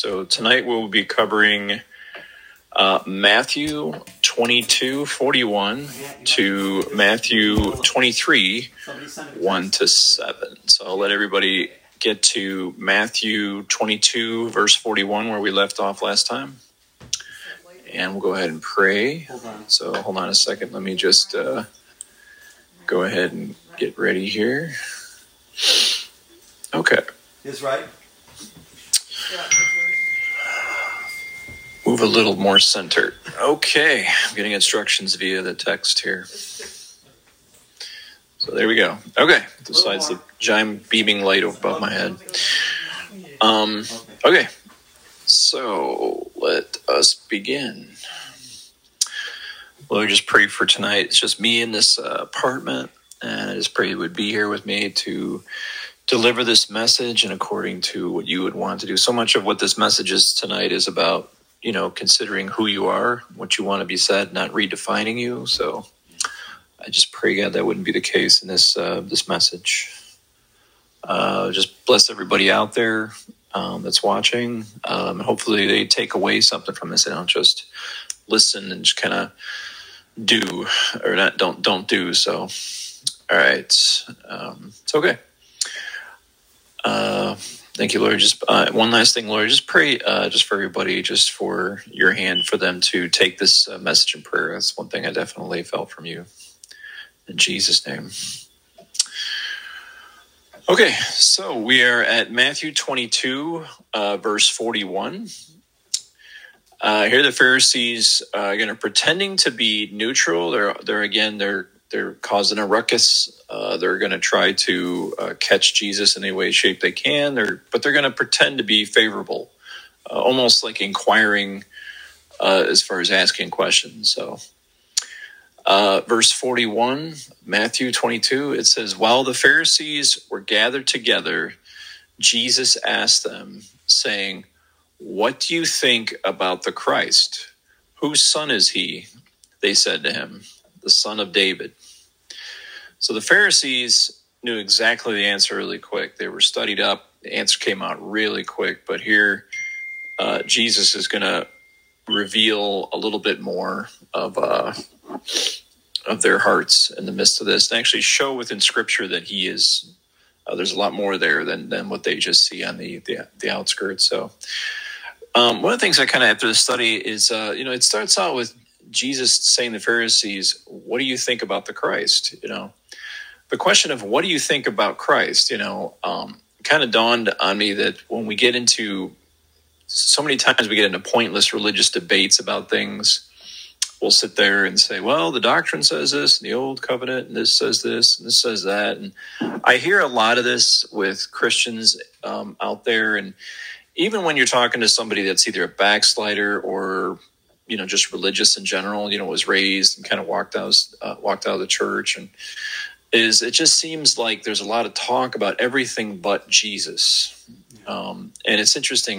So tonight we'll be covering Matthew 22:41 to Matthew 23, 1 to 7. So I'll let everybody get to Matthew 22, verse 41, where we left off last time. And we'll go ahead and pray. So hold on a second. Let me just go ahead and get ready here. Okay. Is right. Move a little more centered. Okay. I'm getting instructions via the text here. So there we go. Okay. Besides the giant beaming light above my head. Okay. So let us begin. Lord, just pray for tonight. It's just me in this apartment, and I just pray you would be here with me to deliver this message and according to what you would want to do. So much of what this message is tonight is about, considering who you are, what you want to be said, not redefining you. So I just pray, God, that wouldn't be the case in this message. Just bless everybody out there that's watching. Hopefully they take away something from this and don't just listen and just kind of do or not don't do. So, all right. It's okay. Thank you, Lord. Just one last thing, Lord. Just pray just for everybody, just for your hand for them to take this message in prayer. That's one thing I definitely felt from you. In Jesus' name. Okay, so we are at Matthew 22, verse 41. Here the Pharisees are pretending to be neutral. They're causing a ruckus. They're going to try to catch Jesus in any way, shape they can. But they're going to pretend to be favorable, almost like inquiring as far as asking questions. So, verse 41, Matthew 22, it says, "While the Pharisees were gathered together, Jesus asked them, saying, 'What do you think about the Christ? Whose son is he?' They said to him, 'The son of David.'" So the Pharisees knew exactly the answer really quick. They were studied up. The answer came out really quick. But here, Jesus is going to reveal a little bit more of their hearts in the midst of this, and actually show within Scripture that he is. There's a lot more there than what they just see on the outskirts. So one of the things I kind of after the study is, it starts out with Jesus saying to the Pharisees, "What do you think about the Christ?" The question of what do you think about Christ, kind of dawned on me that when we get into, so many times we get into pointless religious debates about things, we'll sit there and say, well, the doctrine says this, and the old covenant, and this says this, and this says that. And I hear a lot of this with Christians out there. And even when you're talking to somebody that's either a backslider or just religious in general, was raised and kind of walked out of the church, and it just seems like there's a lot of talk about everything but Jesus. And it's interesting.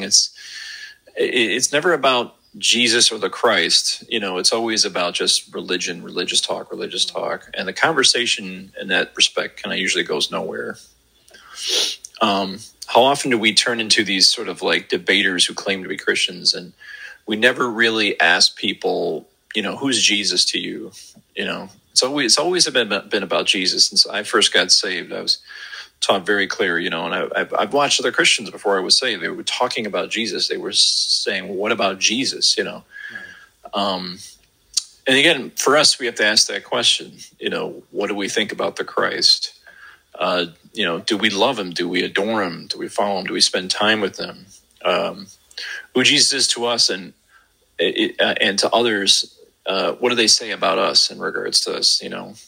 It's never about Jesus or the Christ. It's always about just religion, religious talk. And the conversation in that respect kind of usually goes nowhere. How often do we turn into these sort of like debaters who claim to be Christians, and we never really ask people, who's Jesus to you? It's always been about Jesus. Since I first got saved, I was taught very clear, and I've watched other Christians before I was saved. They were talking about Jesus. They were saying, well, what about Jesus? And again, for us, we have to ask that question. What do we think about the Christ? Do we love him? Do we adore him? Do we follow him? Do we spend time with him? Who Jesus is to us and to others. What do they say about us in regards to us?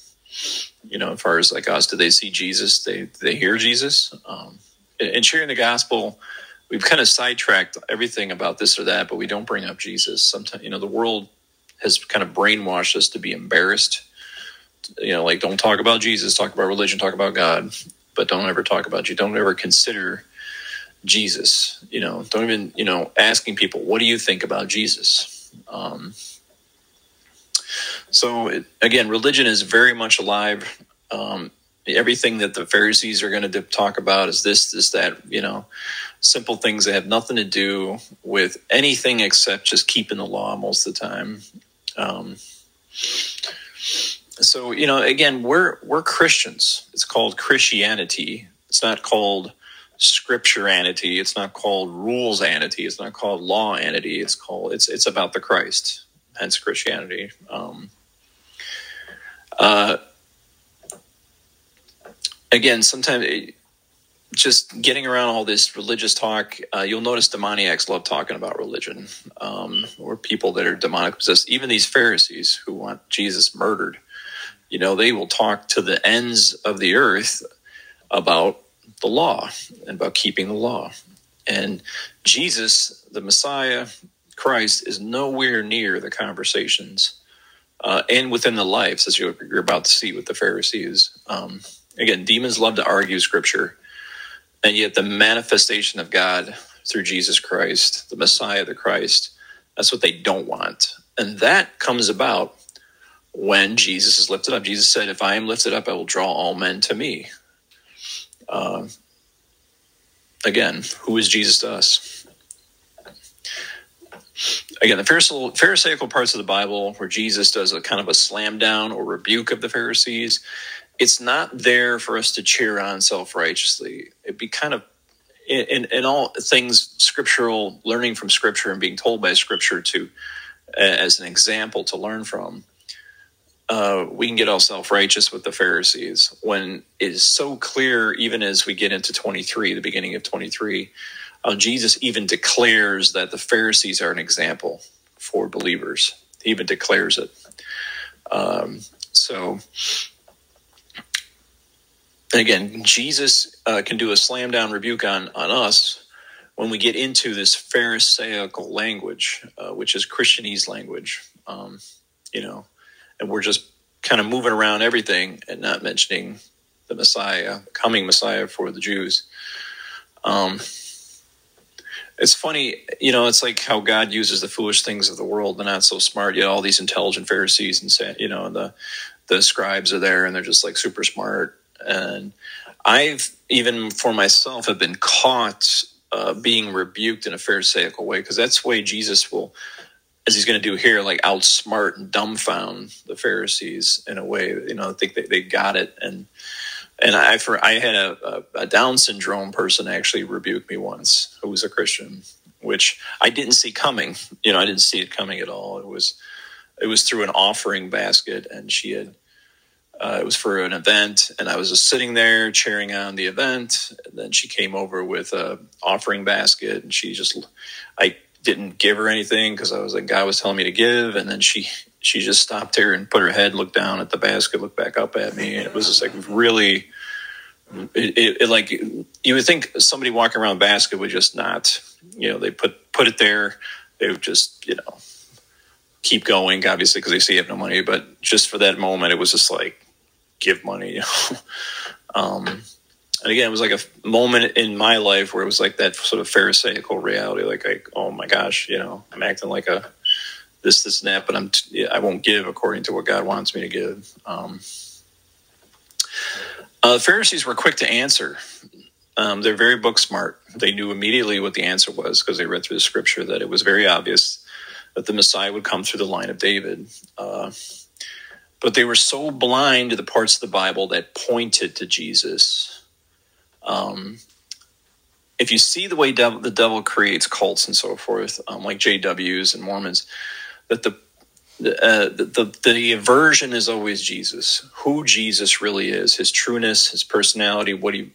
As far as like us, do they see Jesus? They hear Jesus? In sharing the gospel, we've kind of sidetracked everything about this or that, but we don't bring up Jesus. Sometimes, the world has kind of brainwashed us to be embarrassed. Like, don't talk about Jesus, talk about religion, talk about God, but don't ever talk about you. Don't ever consider Jesus. Don't even, asking people, what do you think about Jesus? So again, religion is very much alive everything that the Pharisees are going to talk about is this, that, simple things that have nothing to do with anything except just keeping the law most of the time. So, again, we're Christians. It's called Christianity. It's not called scripturanity. It's not called rulesanity. It's not called lawanity. It's about the Christ, hence Christianity. Again, sometimes just getting around all this religious talk, you'll notice demoniacs love talking about religion, or people that are demonic possessed. Even these Pharisees who want Jesus murdered, they will talk to the ends of the earth about the law and about keeping the law. And Jesus, the Messiah, Christ, is nowhere near the conversations and within the lives, as you're about to see with the Pharisees. Again, demons love to argue Scripture, and yet the manifestation of God through Jesus Christ, the Messiah, the Christ, that's what they don't want. And that comes about when Jesus is lifted up. Jesus said, if I am lifted up, I will draw all men to me. Again, who is Jesus to us? Again, the Pharisaical parts of the Bible where Jesus does a kind of a slam down or rebuke of the Pharisees, it's not there for us to cheer on self-righteously. It'd be kind of, in all things scriptural, learning from Scripture and being told by Scripture to, as an example to learn from, we can get all self-righteous with the Pharisees when it is so clear, even as we get into 23, the beginning of 23, Jesus even declares that the Pharisees are an example for believers. He even declares it. So again, Jesus can do a slam down rebuke on us when we get into this Pharisaical language, which is Christianese language, and we're just kind of moving around everything and not mentioning the Messiah, coming Messiah for the Jews. It's funny, it's like how God uses the foolish things of the world, the not so smart, yet all these intelligent Pharisees and the scribes are there and they're just like super smart. And I've, even for myself, have been caught being rebuked in a Pharisaical way, because that's the way Jesus will, as he's going to do here, like outsmart and dumbfound the Pharisees in a way. I think they got it. And I had a Down syndrome person actually rebuke me once, who was a Christian, which I didn't see coming. I didn't see it coming at all. It was through an offering basket, and she had. It was for an event, and I was just sitting there cheering on the event. And then she came over with a offering basket, and I didn't give her anything because I was like, God was telling me to give. And then she just stopped there and put her head, looked down at the basket, looked back up at me. And it was just like really, it like, you would think somebody walking around the basket would just not, they put it there. They would just, keep going, obviously, because they see you have no money. But just for that moment, it was just like, give money. And again, it was like a moment in my life where it was like that sort of Pharisaical reality, like oh my gosh, I'm acting like a this and that, but I won't give according to what God wants me to give. The Pharisees were quick to answer. They're very book smart. They knew immediately what the answer was because they read through the Scripture that it was very obvious that the Messiah would come through the line of David. But they were so blind to the parts of the Bible that pointed to Jesus. If you see the way the devil creates cults and so forth, like JWs and Mormons, that the aversion is always Jesus, who Jesus really is, his trueness, his personality,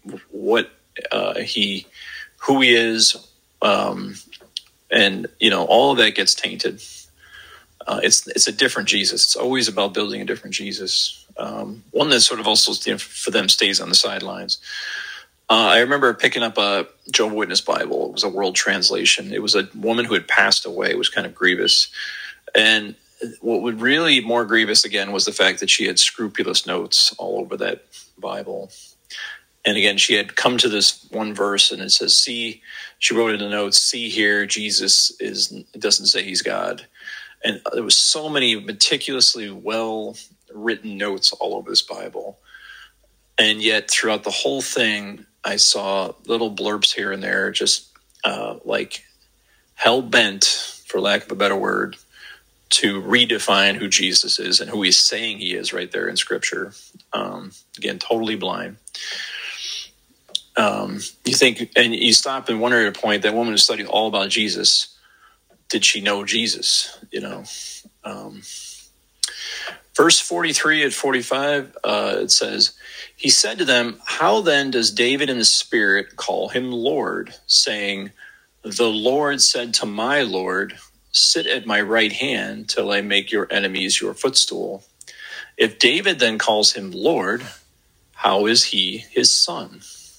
who he is, and all of that gets tainted. It's a different Jesus. It's always about building a different Jesus, one that sort of also for them stays on the sidelines. I remember picking up a Jehovah's Witness Bible. It was a world translation. It was a woman who had passed away. It was kind of grievous. And what was really more grievous, again, was the fact that she had scrupulous notes all over that Bible. And again, she had come to this one verse, and it says, see, she wrote in the notes, see here, Jesus it doesn't say he's God. And there was so many meticulously well-written notes all over this Bible. And yet throughout the whole thing, I saw little blurbs here and there, just like hell-bent, for lack of a better word, to redefine who Jesus is and who he's saying he is right there in Scripture. Again, totally blind. You think, and you stop and wonder at a point, that woman who studied all about Jesus, did she know Jesus? Verse 43 at 45, it says, he said to them, how then does David in the Spirit call him Lord, saying, the Lord said to my Lord, sit at my right hand till I make your enemies your footstool. If David then calls him Lord, how is he his son?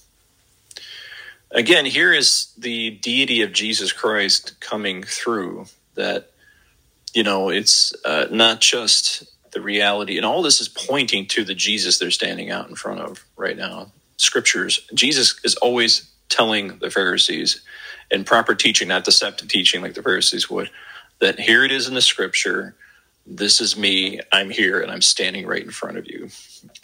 Again, here is the deity of Jesus Christ coming through, that, it's not just the reality. And all this is pointing to the Jesus they're standing out in front of right now. Scriptures. Jesus is always telling the Pharisees, in proper teaching, not deceptive teaching like the Pharisees would, that here it is in the Scripture. This is me. I'm here, and I'm standing right in front of you.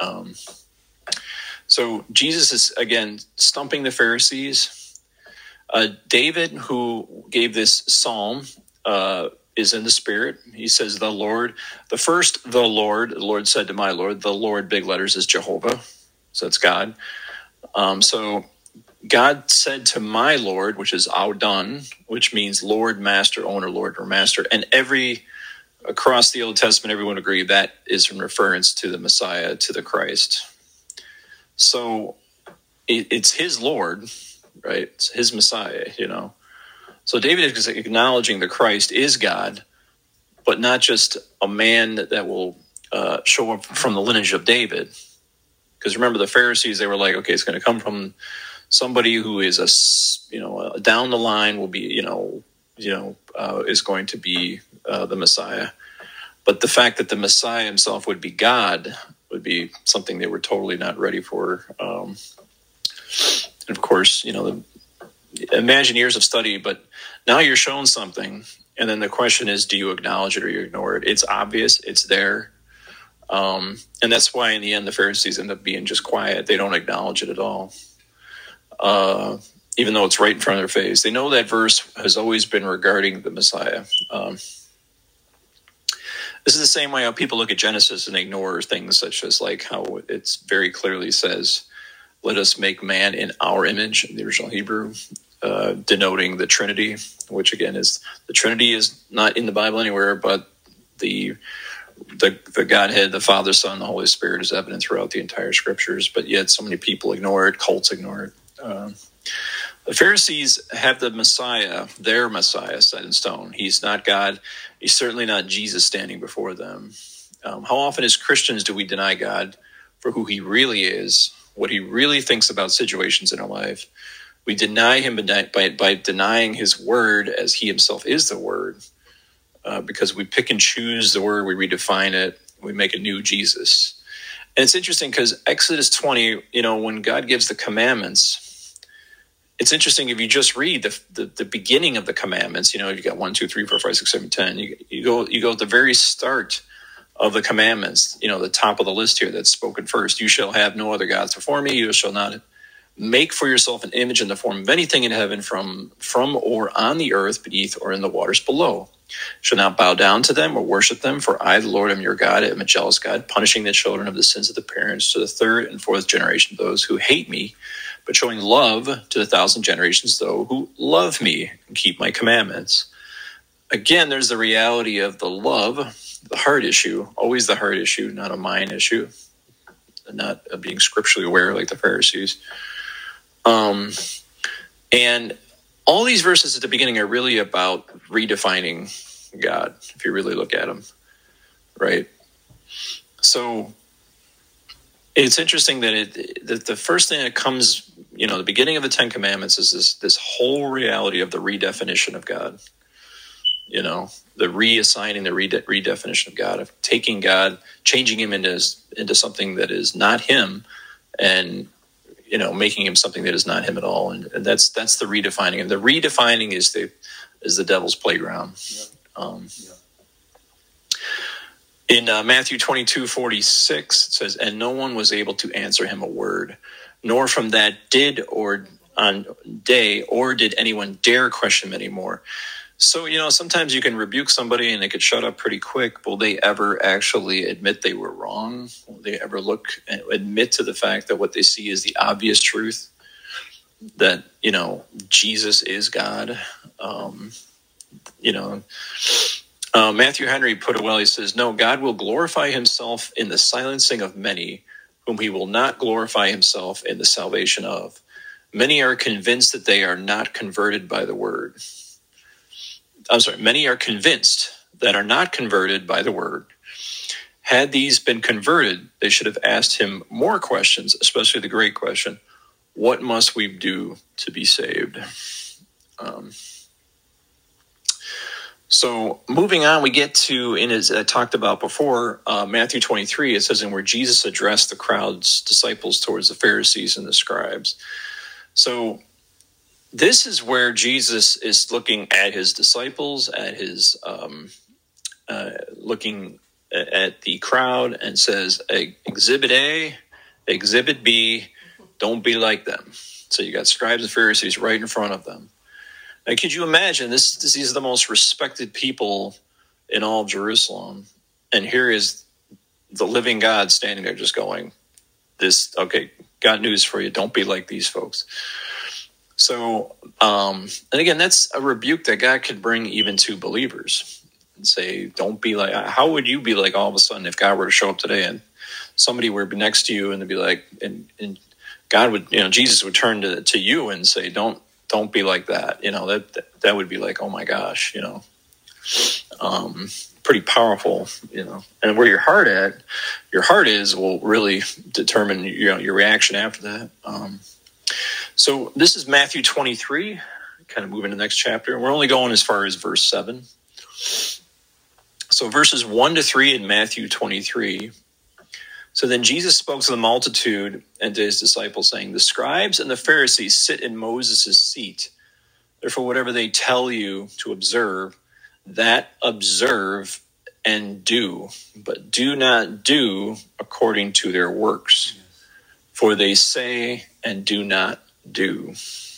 So Jesus is, again, stumping the Pharisees. David, who gave this psalm, is in the Spirit. He says, the Lord said to my Lord, the Lord, big letters, is Jehovah. So it's God. So God said to my Lord, which is Adon, which means Lord, Master, Owner, Lord, or Master. And across the Old Testament, everyone agreed that is in reference to the Messiah, to the Christ. So it's his Lord, right? It's his Messiah, So David is acknowledging the Christ is God, but not just a man that will show up from the lineage of David. Because remember, the Pharisees, they were like, okay, it's going to come from somebody who is down the line will be, is going to be the Messiah. But the fact that the Messiah himself would be God would be something they were totally not ready for. And of course, imagine years of study, but now you're shown something. And then the question is, do you acknowledge it or you ignore it? It's obvious. It's there. And that's why in the end, the Pharisees end up being just quiet. They don't acknowledge it at all. Even though it's right in front of their face. They know that verse has always been regarding the Messiah. This is the same way how people look at Genesis and ignore things such as like how it very clearly says, let us make man in our image, in the original Hebrew, denoting the Trinity, which again is, the Trinity is not in the Bible anywhere, but the Godhead, the Father, Son, the Holy Spirit is evident throughout the entire Scriptures, but yet so many people ignore it, cults ignore it. The Pharisees have the Messiah, their Messiah, set in stone. He's not God. He's certainly not Jesus standing before them. How often as Christians do we deny God for who he really is, what he really thinks about situations in our life? We deny him by denying his word as he himself is the word, because we pick and choose the word, we redefine it, we make a new Jesus. And it's interesting because Exodus 20, when God gives the commandments, it's interesting if you just read the beginning of the commandments. You got 1, 2, 3, 4, 5, 6, 7, 10. You go at the very start of the commandments. The top of the list here that's spoken first. You shall have no other gods before me. You shall not make for yourself an image in the form of anything in heaven, from or on the earth, beneath or in the waters below. Shall not bow down to them or worship them, for I, the Lord, am your God. I am a jealous God, punishing the children of the sins of the parents to the third and fourth generation of those who hate me, but showing love to the 1,000 generations, though, who love me and keep my commandments. Again, there's the reality of the love, the heart issue, always the heart issue, not a mind issue, not being scripturally aware like the Pharisees. And all these verses at the beginning are really about redefining God, if you really look at them, right? So it's interesting that the first thing that comes, the beginning of the Ten Commandments is this whole reality of the redefinition of God. The reassigning, the redefinition of God, of taking God, changing him into something that is not him, and making him something that is not him at all. And that's the redefining. And the redefining is the devil's playground. In Matthew 22:46, it says, "And no one was able to answer him a word, nor from that did anyone dare question him anymore." So, sometimes you can rebuke somebody and they could shut up pretty quick. Will they ever actually admit they were wrong? Will they ever admit to the fact that what they see is the obvious truth? That, Jesus is God. Matthew Henry put it well. He says, "No, God will glorify himself in the silencing of many, whom he will not glorify himself in the salvation of. Many are convinced that they are not converted by the word." Many are convinced that are not converted by the word. Had these been converted, they should have asked him more questions, especially the great question, what must we do to be saved? So moving on, we get to, as I talked about before, Matthew 23, it says, "And where Jesus addressed the crowd's disciples towards the Pharisees and the scribes." So this is where Jesus is looking at his disciples, at his looking at the crowd, and says, "Exhibit A, Exhibit B, don't be like them." So you got scribes and Pharisees right in front of them. Now, could you imagine these are the most respected people in all of Jerusalem, and here is the living God standing there just going, got news for you, don't be like these folks. So, and again, that's a rebuke that God could bring even to believers and say, don't be like, how would you be like all of a sudden if God were to show up today and somebody were next to you and they'd be like, and God would, Jesus would turn to you and say, don't be like that. That would be like, oh my gosh, pretty powerful, and where your heart is will really determine, your reaction after that. So this is Matthew 23, kind of moving to the next chapter. We're only going as far as verse 7. So verses 1-3 in Matthew 23. "So then Jesus spoke to the multitude and to his disciples, saying, 'The scribes and the Pharisees sit in Moses' seat. Therefore, whatever they tell you to observe, that observe and do. But do not do according to their works. For they say and do not do.'"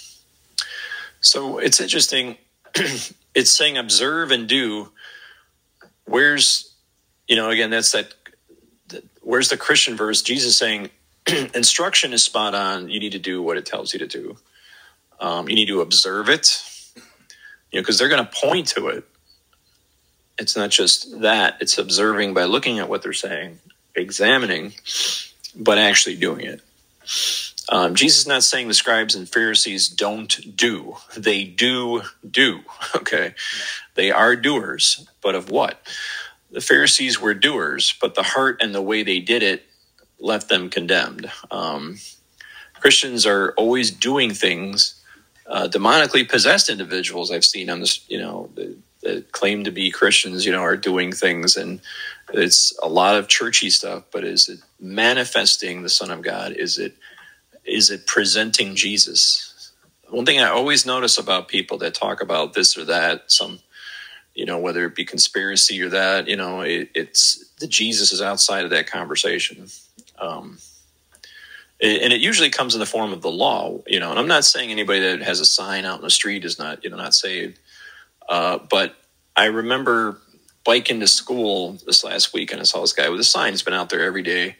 So it's interesting. It's saying observe and do. Where's, again, where's the Christian verse? Jesus saying instruction is spot on. You need to do what it tells you to do. You need to observe it, because they're going to point to it. It's not just that. It's observing by looking at what they're saying, examining, but actually doing it. Jesus is not saying the scribes and Pharisees don't do. They do. Okay. They are doers, but of what? The Pharisees were doers, but the heart and the way they did it left them condemned. Christians are always doing things. Demonically possessed individuals I've seen on this, that claim to be Christians, are doing things, and it's a lot of churchy stuff. But is it manifesting the Son of God? Is it presenting Jesus? One thing I always notice about people that talk about this or that, whether it be conspiracy or that, it's the Jesus is outside of that conversation. And it usually comes in the form of the law, and I'm not saying anybody that has a sign out in the street is not, not saved. But I remember biking to school this last week and I saw this guy with a sign. He's been out there every day.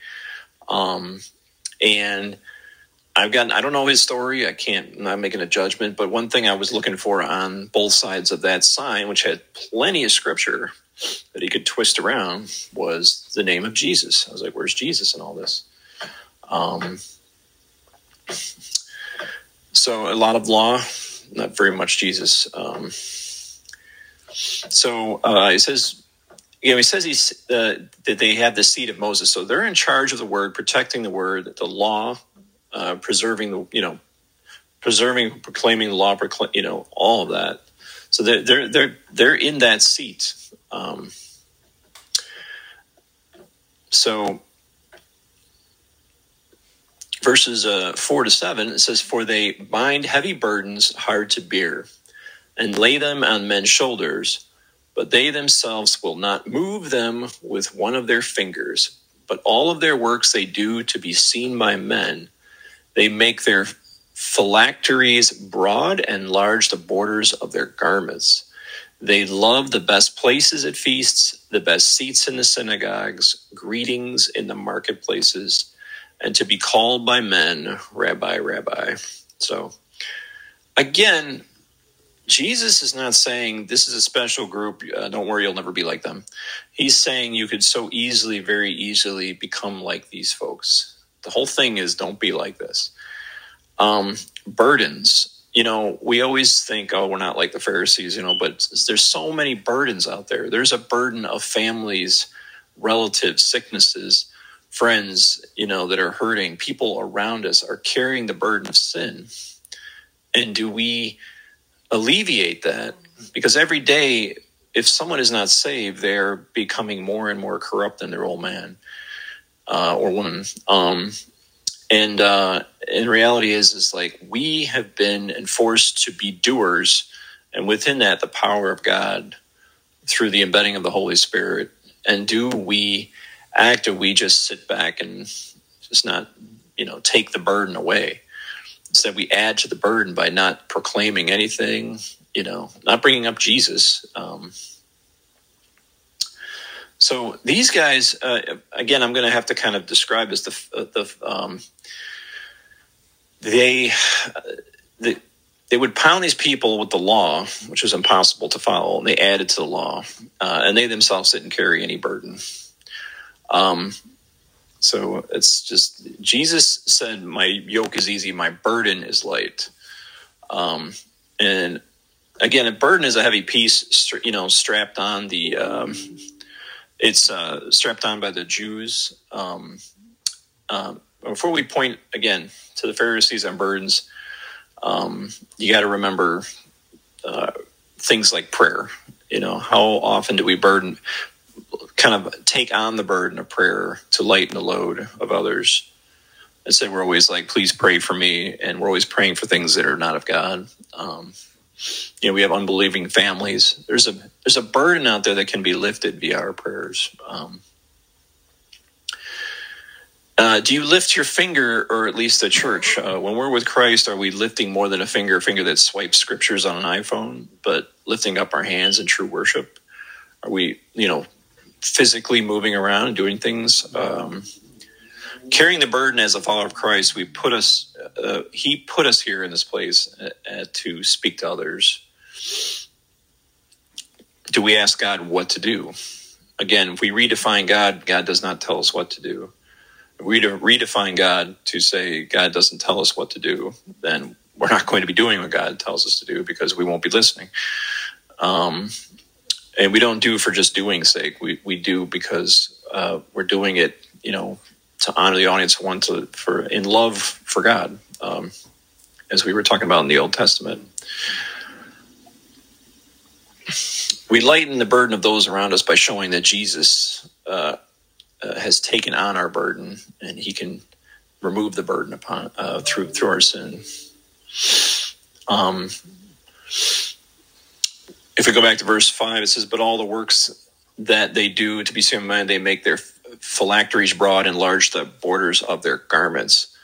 And I don't know his story. I'm not making a judgment, but one thing I was looking for on both sides of that sign, which had plenty of scripture that he could twist around, was the name of Jesus. I was like, where's Jesus in all this? So a lot of law, not very much Jesus. It says, he says that they have the seat of Moses. So they're in charge of the word, protecting the word, the law, preserving proclaiming the law, all of that. So they're in that seat. So verses 4-7, it says, "For they bind heavy burdens hard to bear, and lay them on men's shoulders, but they themselves will not move them with one of their fingers. But all of their works they do to be seen by men. They make their phylacteries broad and enlarge the borders of their garments. They love the best places at feasts, the best seats in the synagogues, greetings in the marketplaces, and to be called by men, Rabbi, Rabbi. So, again, Jesus is not saying this is a special group. Don't worry, you'll never be like them. He's saying you could so easily, very easily become like these folks. The whole thing is don't be like this. Burdens. We always think, oh, we're not like the Pharisees, but there's so many burdens out there. There's a burden of families, relatives, sicknesses, friends, that are hurting. People around us are carrying the burden of sin. And do we alleviate that? Because every day, if someone is not saved, they're becoming more and more corrupt than their old man or woman. And reality is like we have been enforced to be doers, and within that, the power of God through the embedding of the Holy Spirit. And do we act, or we just sit back and just not, take the burden away? Instead, we add to the burden by not proclaiming anything, not bringing up Jesus. So these guys, again, I'm going to have to kind of describe this. They would pound these people with the law, which was impossible to follow, and they added to the law, and they themselves didn't carry any burden. So it's just, Jesus said, my yoke is easy, my burden is light. And again, a burden is a heavy piece, strapped on it's strapped on by the Jews. Before we point again to the Pharisees and burdens, you got to remember things like prayer. How often do we kind of take on the burden of prayer to lighten the load of others? Instead, we're always like, please pray for me. And we're always praying for things that are not of God. We have unbelieving families. There's a burden out there that can be lifted via our prayers. Do you lift your finger, or at least the church? When we're with Christ, are we lifting more than a finger that swipes scriptures on an iPhone, but lifting up our hands in true worship? Are we, physically moving around and doing things? Carrying the burden as a follower of Christ, he put us here in this place to speak to others. Do we ask God what to do? Again, if we redefine God, God does not tell us what to do. If we redefine God to say God doesn't tell us what to do, then we're not going to be doing what God tells us to do, because we won't be listening. And we don't do for just doing's sake. We do because we're doing it, to honor the audience, in love for God, as we were talking about in the Old Testament. We lighten the burden of those around us by showing that Jesus has taken on our burden, and he can remove the burden upon through our sin. If we go back to verse 5, it says, but all the works that they do to be seen by men, they make their phylacteries broad and enlarge the borders of their garments.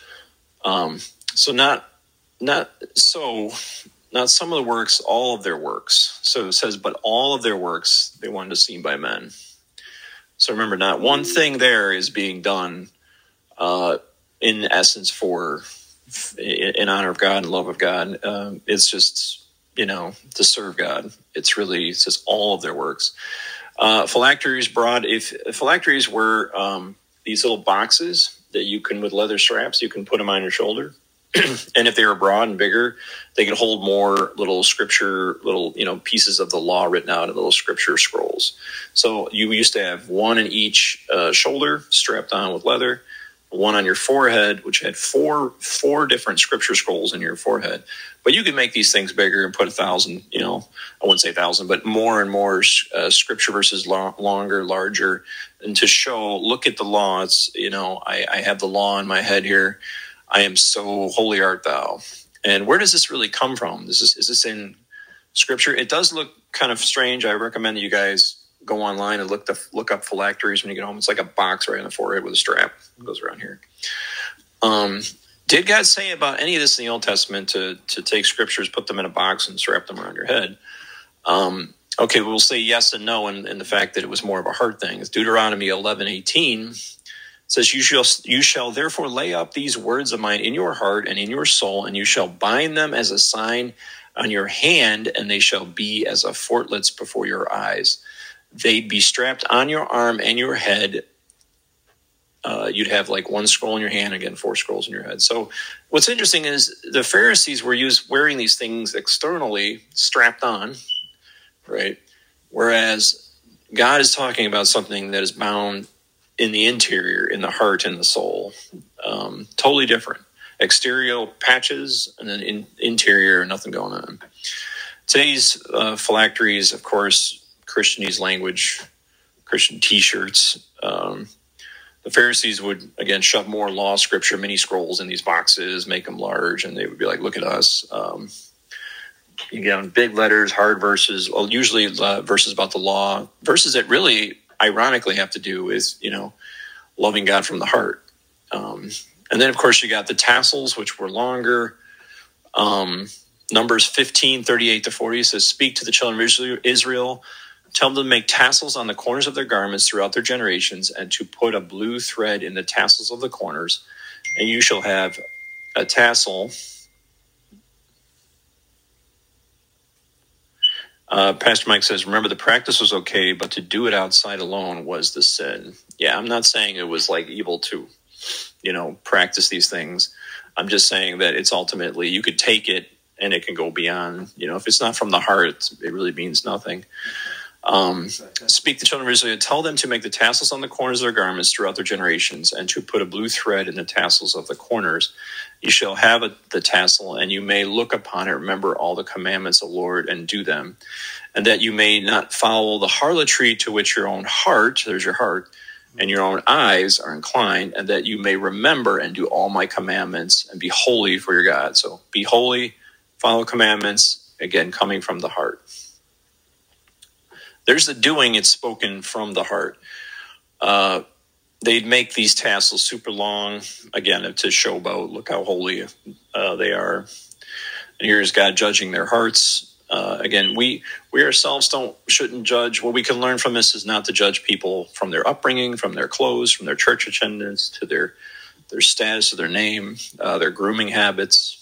So not some of the works, all of their works. So it says, but all of their works they wanted to see by men. So remember, not one thing there is being done in essence in honor of God and love of God. It's just, to serve God. It says all of their works. Phylacteries broad. If phylacteries were these little boxes that you can, with leather straps, you can put them on your shoulder. And if they were broad and bigger, they could hold more little scripture, pieces of the law written out in little scripture scrolls. So you used to have one in each shoulder strapped on with leather, one on your forehead, which had four different scripture scrolls in your forehead. But you could make these things bigger and put 1,000, I wouldn't say 1,000, but more and more scripture verses, longer, larger, and to show, look at the law. It's, I have the law in my head here. I am so holy art thou. And where does this really come from? Is this in scripture. It does look kind of strange. I recommend that you guys go online and look up phylacteries when you get home. It's like a box right on the forehead with a strap. It goes around here. Did God say about any of this in the Old Testament to take scriptures, put them in a box, and strap them around your head? Okay, we'll say yes and no, and the fact that it was more of a heart thing. It's Deuteronomy 11:18 says, "You shall therefore lay up these words of mine in your heart and in your soul, and you shall bind them as a sign on your hand, and they shall be as a fortlets before your eyes. They'd be strapped on your arm and your head." You'd have like one scroll in your hand, again, 4 scrolls in your head. So what's interesting is the Pharisees were wearing these things externally strapped on, right? Whereas God is talking about something that is bound in the interior, in the heart and the soul. Totally different. Exterior patches, and then interior, nothing going on. Today's phylacteries, of course, Christianese language, Christian T-shirts. The Pharisees would, again, shove more law, scripture, mini scrolls in these boxes, make them large, and they would be like, look at us. You get big letters, hard verses, well, usually verses about the law, verses that really, ironically, have to do with, loving God from the heart. And then, of course, you got the tassels, which were longer. Numbers 15:38-40 says, "Speak to the children of Israel, tell them to make tassels on the corners of their garments throughout their generations, and to put a blue thread in the tassels of the corners. And you shall have a tassel." Pastor Mike says, "Remember, the practice was okay, but to do it outside alone was the sin." Yeah, I'm not saying it was like evil to, practice these things. I'm just saying that it's ultimately, you could take it and it can go beyond, if it's not from the heart, it really means nothing. "Speak to the children of Israel, tell them to make the tassels on the corners of their garments throughout their generations, and to put a blue thread in the tassels of the corners. You shall have the tassel, and you may look upon it, remember all the commandments of the Lord, and do them, and that you may not follow the harlotry to which your own heart," there's your heart, "and your own eyes are inclined, and that you may remember and do all my commandments, and be holy for your God." So be holy, follow commandments, again, coming from the heart. There's the doing, it's spoken from the heart. They'd make these tassels super long, again, to show about, look how holy they are. And here's God judging their hearts. Again, we ourselves shouldn't judge. What we can learn from this is not to judge people from their upbringing, from their clothes, from their church attendance, to their status of their name, their grooming habits.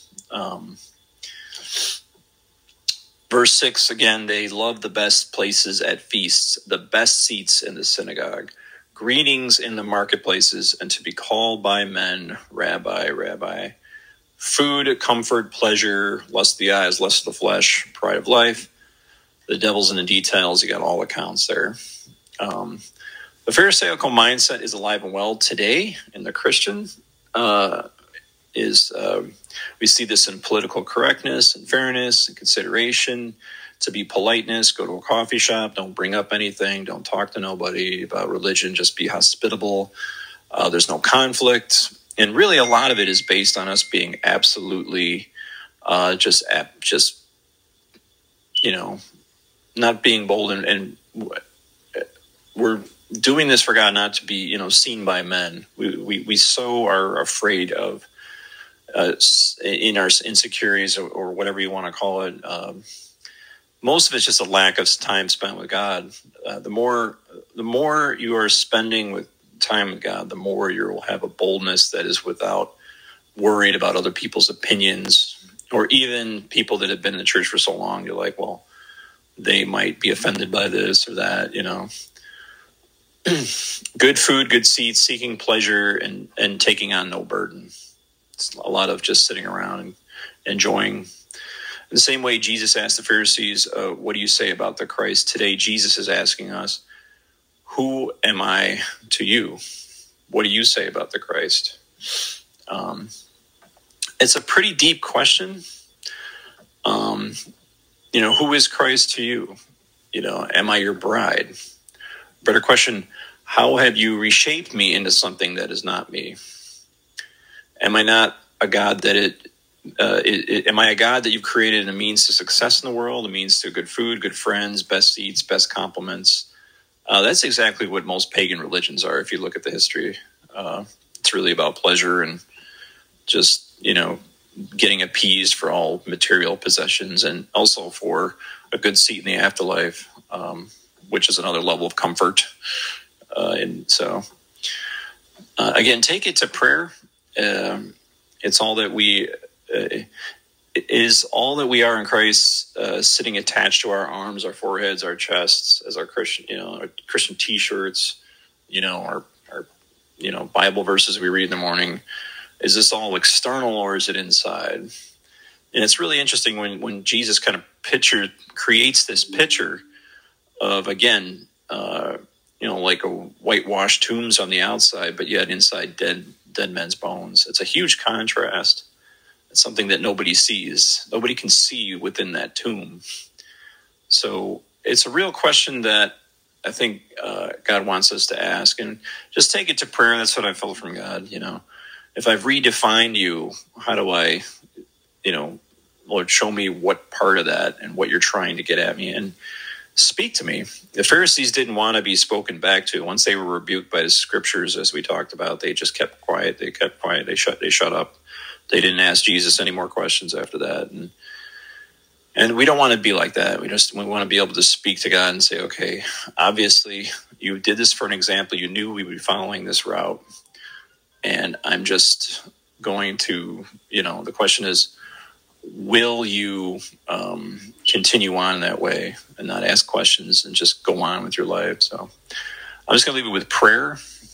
Verse 6, again, "They love the best places at feasts, the best seats in the synagogue, greetings in the marketplaces, and to be called by men, Rabbi, Rabbi. Food, comfort, pleasure, lust of the eyes, lust of the flesh, pride of life. The devil's in the details." You got all accounts there. The Pharisaical mindset is alive and well today in the Christian. We see this in political correctness and fairness and consideration, to be politeness, go to a coffee shop, don't bring up anything, don't talk to nobody about religion, just be hospitable. There's no conflict. And really a lot of it is based on us being absolutely not being bold, and we're doing this for God, not to be, seen by men. We so are afraid of in our insecurities or whatever you want to call it. Most of it's just a lack of time spent with God. The more you are spending with time with God, the more you will have a boldness that is without worried about other people's opinions, or even people that have been in the church for so long. You're like, well, they might be offended by this or that, Good food, good seats, seeking pleasure, and taking on no burden. It's a lot of just sitting around and enjoying. In the same way Jesus asked the Pharisees, what do you say about the Christ? Today, Jesus is asking us, who am I to you? What do you say about the Christ? It's a pretty deep question. Who is Christ to you? Am I your bride? Better question, how have you reshaped me into something that is not me? Am I not a God that am I a God that you've created a means to success in the world, a means to good food, good friends, best seats, best compliments? That's exactly what most pagan religions are. If you look at the history, it's really about pleasure and just, getting appeased for all material possessions, and also for a good seat in the afterlife, which is another level of comfort. And so, again, take it to prayer. It's all that we is all that we are in Christ, sitting attached to our arms, our foreheads, our chests, as our Christian, our Christian T-shirts, our Bible verses we read in the morning. Is this all external or is it inside? And it's really interesting when Jesus kind of creates this picture of, again, like a whitewashed tombs on the outside, but yet inside dead men's bones. It's a huge contrast. It's something that nobody sees. Nobody can see within that tomb. So it's a real question that I think God wants us to ask, and just take it to prayer. That's what I felt from God. If I've redefined you, how do I, Lord, show me what part of that and what you're trying to get at me, and speak to me. The Pharisees didn't want to be spoken back to. Once they were rebuked by the scriptures, as we talked about, they just kept quiet. They kept quiet. They shut up. They didn't ask Jesus any more questions after that. And we don't want to be like that. We want to be able to speak to God and say, okay, obviously you did this for an example. You knew we would be following this route. And I'm just going to, the question is, will you continue on that way and not ask questions and just go on with your life? So I'm just going to leave it with prayer.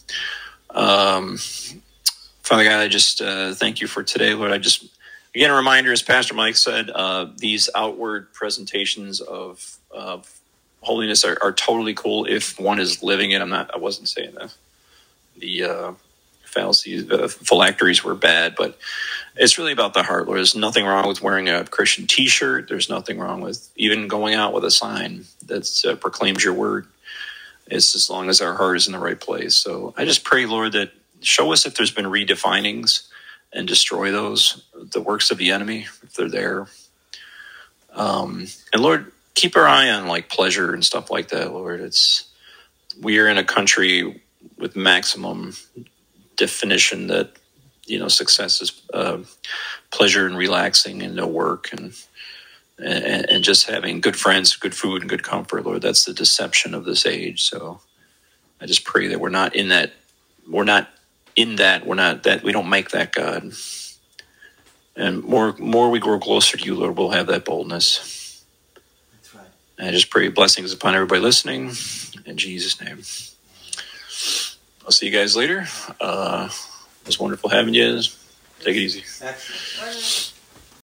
Father God, I just thank you for today, Lord. Again, a reminder, as Pastor Mike said, these outward presentations of holiness are totally cool if one is living it. I wasn't saying that the fallacies, phylacteries were bad, but it's really about the heart, Lord. There's nothing wrong with wearing a Christian T-shirt. There's nothing wrong with even going out with a sign that proclaims your word. It's as long as our heart is in the right place. So I just pray, Lord, that show us if there's been redefinings and destroy the works of the enemy, if they're there. And Lord, keep our eye on like pleasure and stuff like that, Lord. We are in a country with maximum definition that, success is pleasure and relaxing and no work and just having good friends, good food, and good comfort, Lord. That's the deception of this age. So I just pray that we're not in that. We're not that. We don't make that God. And more we grow closer to you, Lord, we'll have that boldness. That's right. And I just pray blessings upon everybody listening in Jesus' name. I'll see you guys later. It was wonderful having you. Take it easy. Excellent.